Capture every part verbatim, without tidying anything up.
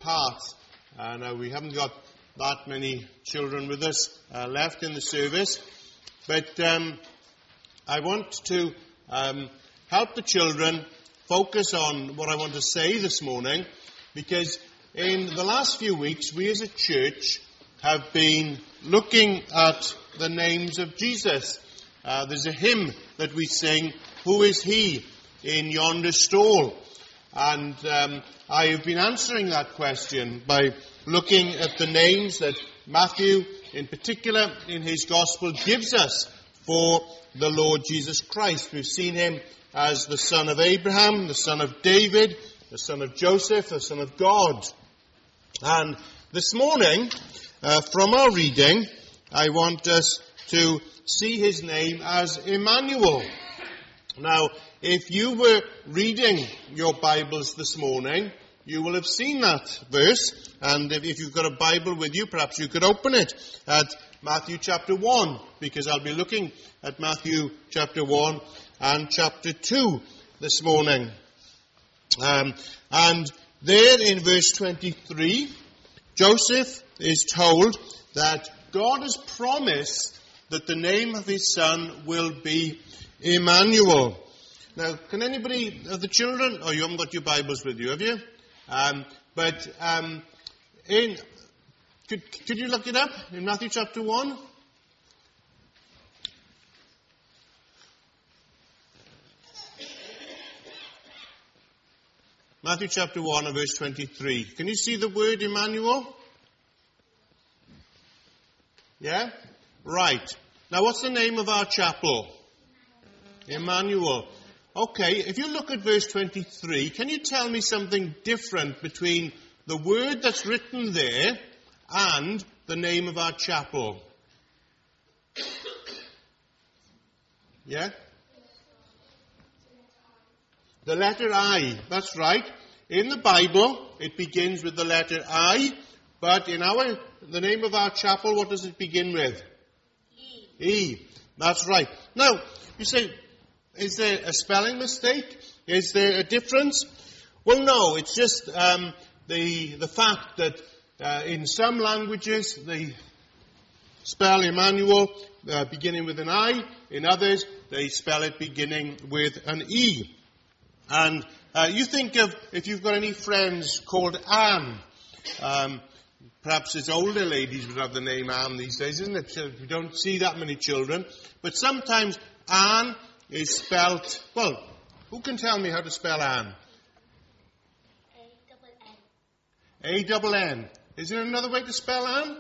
part. Uh, now, we haven't got that many children with us uh, left in the service, but um, I want to um, help the children focus on what I want to say this morning, because in the last few weeks, we as a church have been looking at the names of Jesus. Uh, there's a hymn that we sing, "Who is He?" in yonder stall. And um, I have been answering that question by looking at the names that Matthew, in particular, in his Gospel, gives us for the Lord Jesus Christ. We've seen him as the son of Abraham, the son of David, the son of Joseph, the son of God. And this morning, uh, from our reading, I want us to see his name as Emmanuel. Now, if you were reading your Bibles this morning, you will have seen that verse. And if, if you've got a Bible with you, perhaps you could open it at Matthew chapter one, because I'll be looking at Matthew chapter one and chapter two this morning. Um, and there in verse twenty-three, Joseph is told that God has promised that the name of his son will be Emmanuel. Now, can anybody of the children, oh, you haven't got your Bibles with you, have you? Um, but um, in, could, could you look it up in Matthew chapter one? Matthew chapter one and verse twenty-three. Can you see the word Emmanuel? Yeah? Right. Now, what's the name of our chapel? Emmanuel. Okay, if you look at verse twenty-three, can you tell me something different between the word that's written there and the name of our chapel? Yeah? The letter I. That's right. In the Bible, it begins with the letter I, but in our, the name of our chapel, what does it begin with? E. E. That's right. Now, you say, is there a spelling mistake? Is there a difference? Well, no. It's just um, the the fact that uh, in some languages they spell Emmanuel uh, beginning with an I. In others, they spell it beginning with an E. And uh, you think of, if you've got any friends called Anne, um, perhaps it's older ladies would have the name Anne these days, isn't it? We don't see that many children. But sometimes Anne is spelt, well, who can tell me how to spell Anne? A double N. A double N. Is there another way to spell Anne?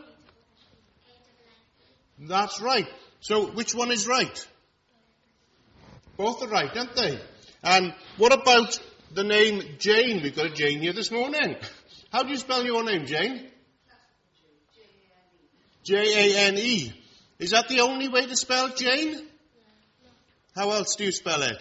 That's right. So which one is right? Both are right, aren't they? And what about the name Jane? We've got a Jane here this morning. How do you spell your name, Jane? J A N E. Is that the only way to spell Jane? How else do you spell it?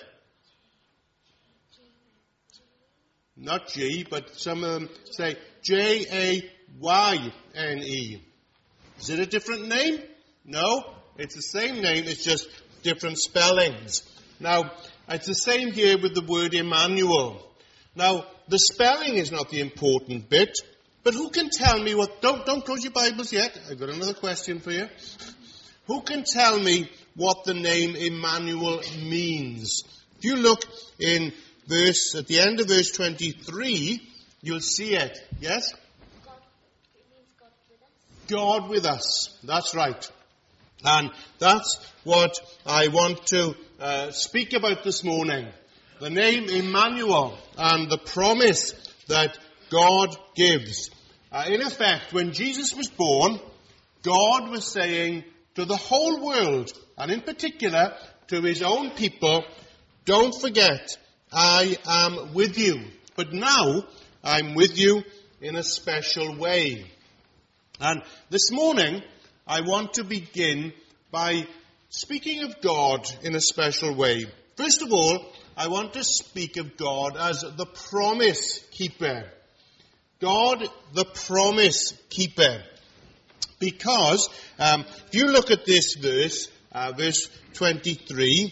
Not G, but some of them say J A Y N E. Is it a different name? No, it's the same name, it's just different spellings. Now, it's the same here with the word Emmanuel. Now, the spelling is not the important bit, but who can tell me what... Don't, don't close your Bibles yet. I've got another question for you. Who can tell me what the name Emmanuel means? If you look in verse, at the end of verse twenty-three, you'll see it. Yes? God, it means God with us. God with us. That's right. And that's what I want to uh, speak about this morning. The name Emmanuel and the promise that God gives. Uh, in effect, when Jesus was born, God was saying to the whole world, and in particular to his own people, don't forget, I am with you. But now, I'm with you in a special way. And this morning, I want to begin by speaking of God in a special way. First of all, I want to speak of God as the promise keeper. God, the promise keeper. Because, um, if you look at this verse, uh, verse twenty-three,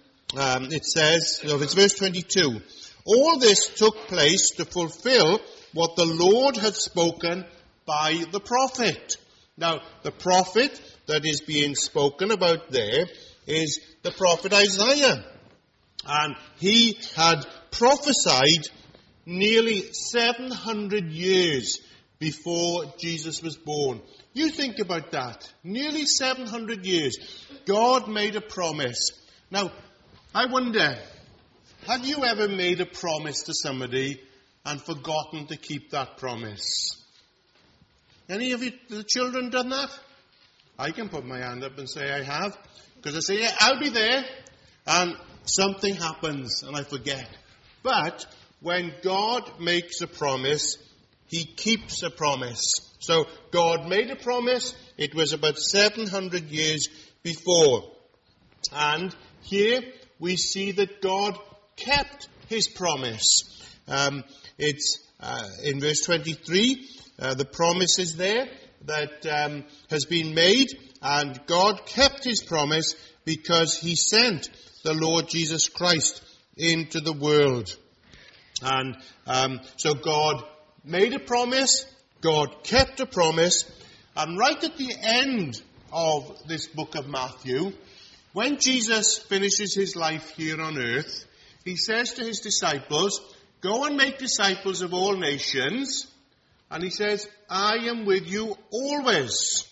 um, it says, no, it's verse twenty-two. All this took place to fulfill what the Lord had spoken by the prophet. Now, the prophet that is being spoken about there is the prophet Isaiah. And he had prophesied nearly seven hundred years before Jesus was born. You think about that. Nearly seven hundred years. God made a promise. Now, I wonder, have you ever made a promise to somebody and forgotten to keep that promise? Any of you, the children, done that? I can put my hand up and say I have. Because I say, yeah, I'll be there. And something happens and I forget. But when God makes a promise, he keeps a promise. So God made a promise. It was about seven hundred years before. And here we see that God kept his promise. Um, it's uh, in verse twenty-three. Uh, the promise is there that um, has been made. And God kept his promise because he sent the Lord Jesus Christ into the world. And um, so God made a promise, God kept a promise, and right at the end of this book of Matthew, when Jesus finishes his life here on earth, he says to his disciples, go and make disciples of all nations, and he says, I am with you always.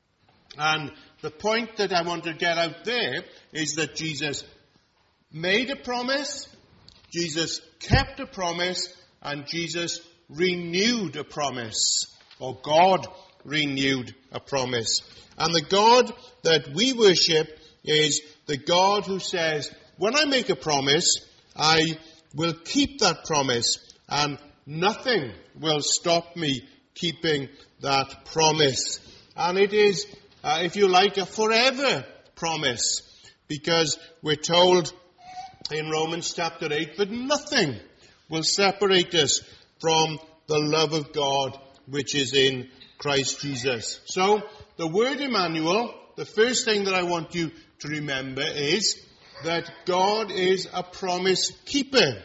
And the point that I want to get out there is that Jesus made a promise, Jesus kept a promise, and Jesus renewed a promise, or God renewed a promise. And the God that we worship is the God who says, when I make a promise, I will keep that promise, and nothing will stop me keeping that promise. And it is, uh, if you like, a forever promise, because we're told in Romans chapter eight that nothing will separate us from the love of God which is in Christ Jesus. So, the word Emmanuel, the first thing that I want you to remember is that God is a promise keeper.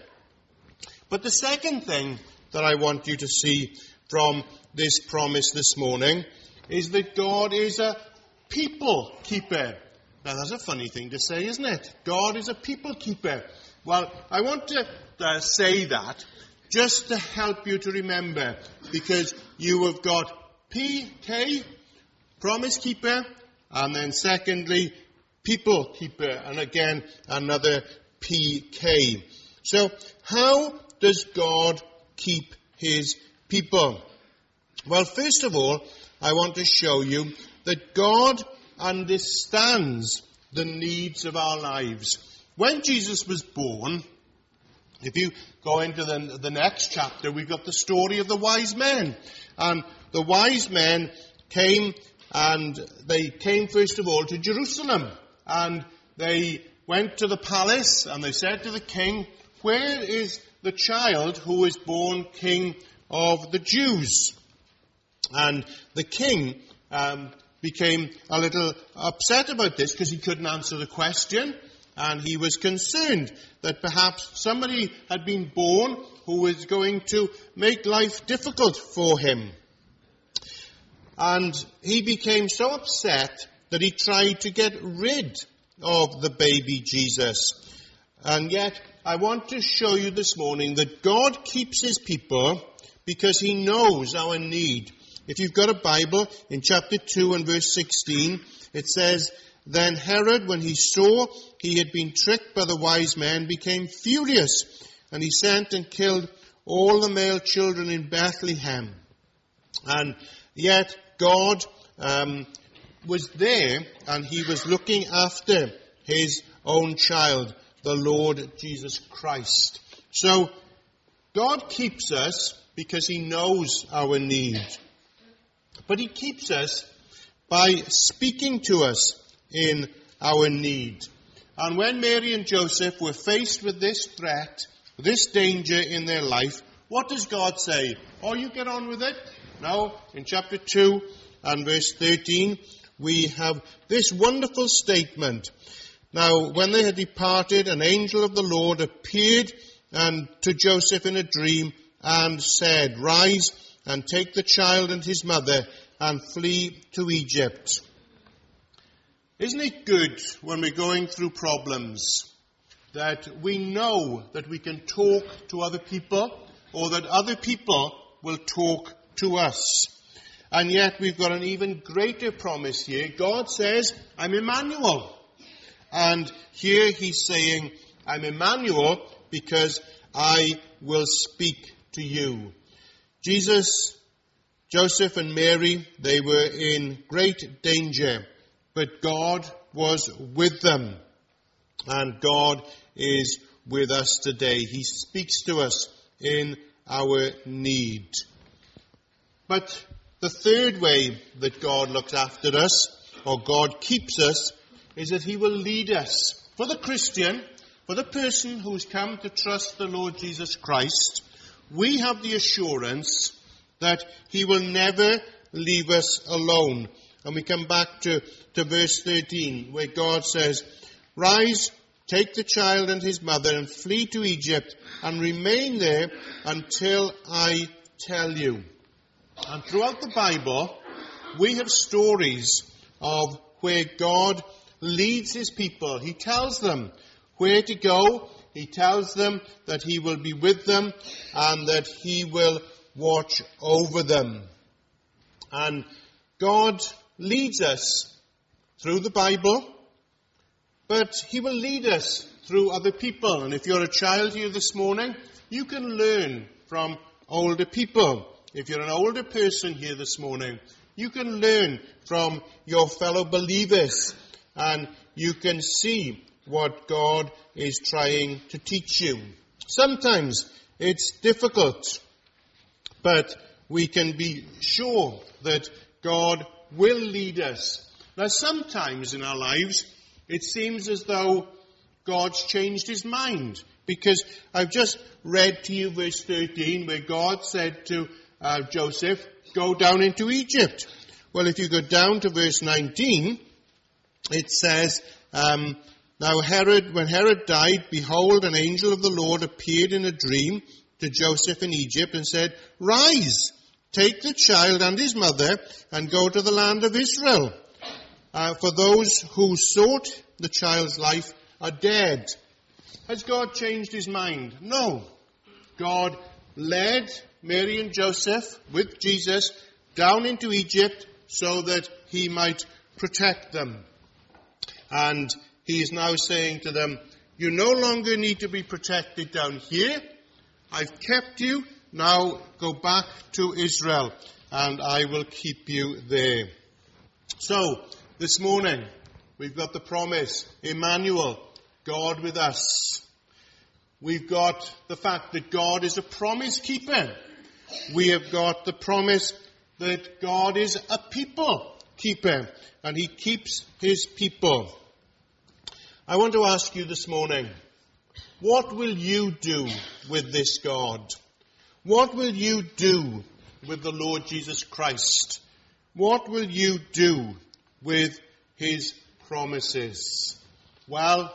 But the second thing that I want you to see from this promise this morning is that God is a people keeper. Now, that's a funny thing to say, isn't it? God is a people keeper. Well, I want to uh, say that just to help you to remember, because you have got P K, promise keeper, and then secondly, people keeper, and again, another P K. So, how does God keep his people? Well, first of all, I want to show you that God understands the needs of our lives. When Jesus was born, if you go into the, the next chapter, we've got the story of the wise men. And the wise men came, and they came first of all to Jerusalem. And they went to the palace, and they said to the king, where is the child who is born king of the Jews? And the king um, became a little upset about this because he couldn't answer the question, and he was concerned that perhaps somebody had been born who was going to make life difficult for him. And he became so upset that he tried to get rid of the baby Jesus. And yet, I want to show you this morning that God keeps his people because he knows our need. If you've got a Bible, in chapter two and verse sixteen, it says, then Herod, when he saw he had been tricked by the wise men, became furious, and he sent and killed all the male children in Bethlehem. And yet God um, was there, and he was looking after his own child, the Lord Jesus Christ. So God keeps us because he knows our need. But he keeps us by speaking to us in our need. And when Mary and Joseph were faced with this threat, this danger in their life, what does God say? Oh, you get on with it? No. In chapter two and verse thirteen, we have this wonderful statement. Now, when they had departed, an angel of the Lord appeared and to Joseph in a dream and said, "Rise and take the child and his mother and flee to Egypt." Isn't it good when we're going through problems that we know that we can talk to other people, or that other people will talk to us? And yet we've got an even greater promise here. God says, "I'm Emmanuel." And here he's saying, "I'm Emmanuel because I will speak to you." Jesus, Joseph and Mary, they were in great danger, but God was with them. And God is with us today. He speaks to us in our need. But the third way that God looks after us, or God keeps us, is that he will lead us. For the Christian, for the person who's come to trust the Lord Jesus Christ, we have the assurance that he will never leave us alone. And we come back to, to verse thirteen, where God says, "Rise, take the child and his mother and flee to Egypt and remain there until I tell you." And throughout the Bible, we have stories of where God leads his people. He tells them where to go. He tells them that he will be with them and that he will watch over them. And God leads us through the Bible, but he will lead us through other people. And if you're a child here this morning, you can learn from older people. If you're an older person here this morning, you can learn from your fellow believers, and you can see what God is trying to teach you. Sometimes it's difficult, but we can be sure that God will lead us. Now, sometimes in our lives, it seems as though God's changed his mind, because I've just read to you verse thirteen, where God said to uh, Joseph, "Go down into Egypt." Well, if you go down to verse nineteen, it says, um, "Now Herod, when Herod died, behold, an angel of the Lord appeared in a dream to Joseph in Egypt and said, 'Rise, take the child and his mother and go to the land of Israel. Uh, for those who sought the child's life are dead.'" Has God changed his mind? No. God led Mary and Joseph with Jesus down into Egypt so that he might protect them. And he is now saying to them, "You no longer need to be protected down here. I've kept you. Now go back to Israel, and I will keep you there." So, this morning, we've got the promise, Emmanuel, God with us. We've got the fact that God is a promise keeper. We have got the promise that God is a people keeper, and he keeps his people. I want to ask you this morning, what will you do with this God? What will you do with the Lord Jesus Christ? What will you do with his promises? Well,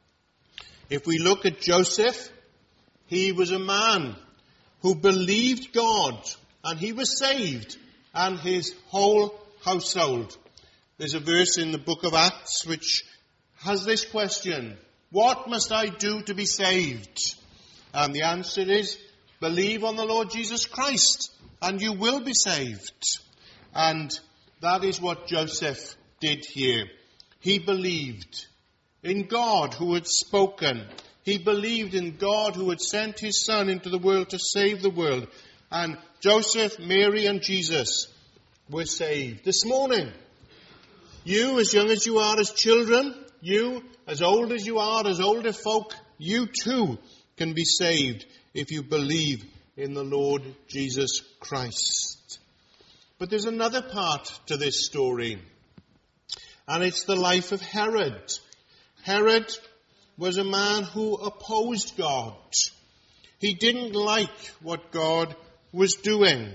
if we look at Joseph, he was a man who believed God, and he was saved, and his whole household. There's a verse in the book of Acts which has this question: what must I do to be saved? And the answer is, believe on the Lord Jesus Christ, and you will be saved. And that is what Joseph did here. He believed in God who had spoken. He believed in God who had sent his Son into the world to save the world. And Joseph, Mary, and Jesus were saved. This morning, you, as young as you are as children, you, as old as you are as older folk, you too can be saved if you believe in the Lord Jesus Christ. But there's another part to this story, and it's the life of Herod. Herod was a man who opposed God. He didn't like what God was doing.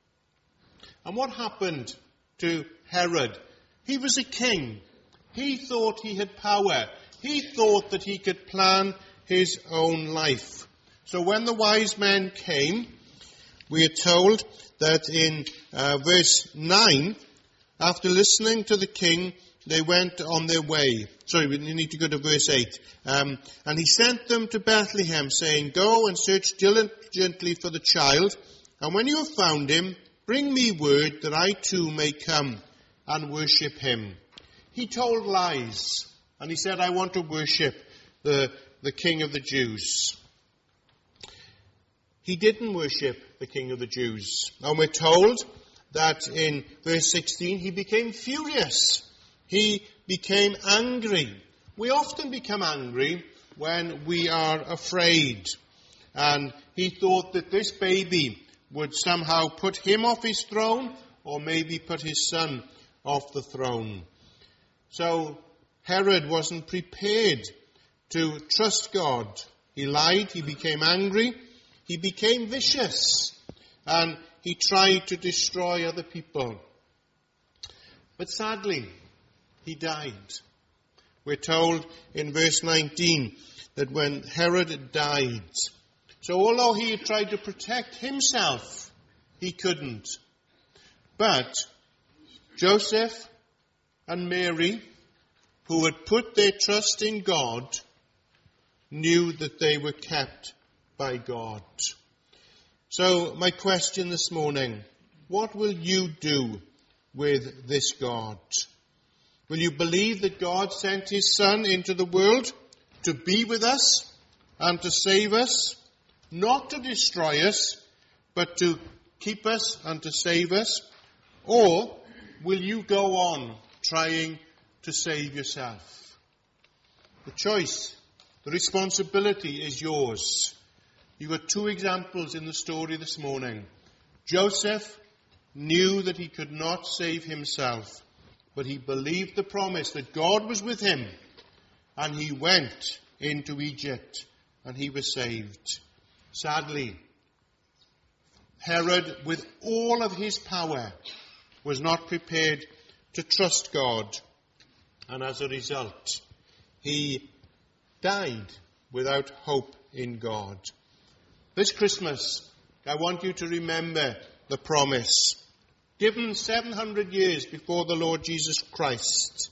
And what happened to Herod? He was a king. He thought he had power. He thought that he could plan his own life. So when the wise men came, we are told that in uh, verse nine, after listening to the king, they went on their way. Sorry, we need to go to verse eight. Um, and he sent them to Bethlehem, saying, "Go and search diligently for the child, and when you have found him, bring me word that I too may come and worship him." He told lies, and he said, "I want to worship the, the King of the Jews." He didn't worship the King of the Jews. And we're told that in verse sixteen, he became furious. He became angry. We often become angry when we are afraid. And he thought that this baby would somehow put him off his throne, or maybe put his son off the throne. So Herod wasn't prepared to trust God. He lied, he became angry, he became vicious, and he tried to destroy other people. But sadly, he died. We're told in verse nineteen that when Herod died, so although he had tried to protect himself, he couldn't. But Joseph and Mary, who had put their trust in God, knew that they were kept by God. So my question this morning, what will you do with this God? Will you believe that God sent his Son into the world to be with us and to save us, not to destroy us, but to keep us and to save us? Or will you go on trying to save yourself? The choice, the responsibility is yours. You got two examples in the story this morning. Joseph knew that he could not save himself, but he believed the promise that God was with him, and he went into Egypt, and he was saved. Sadly, Herod, with all of his power, was not prepared to trust God, and as a result, he died without hope in God. This Christmas, I want you to remember the promise given seven hundred years before the Lord Jesus Christ,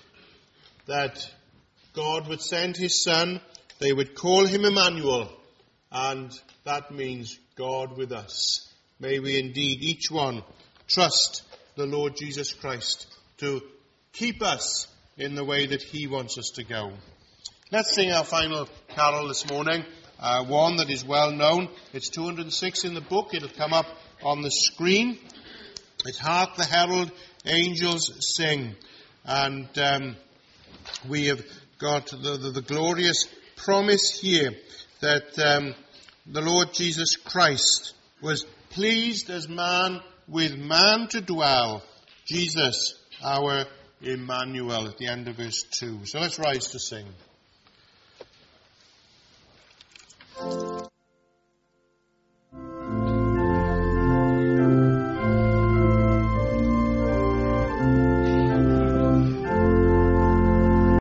that God would send his Son, they would call him Emmanuel, and that means God with us. May we indeed, each one, trust the Lord Jesus Christ to keep us in the way that he wants us to go. Let's sing our final carol this morning, uh, one that is well known. It's two hundred six in the book. It'll come up on the screen. It's "Hark the Herald Angels Sing." And um, we have got the, the, the glorious promise here that um, the Lord Jesus Christ was pleased as man with man to dwell. Jesus, our Emmanuel, at the end of verse two. So let's rise to sing.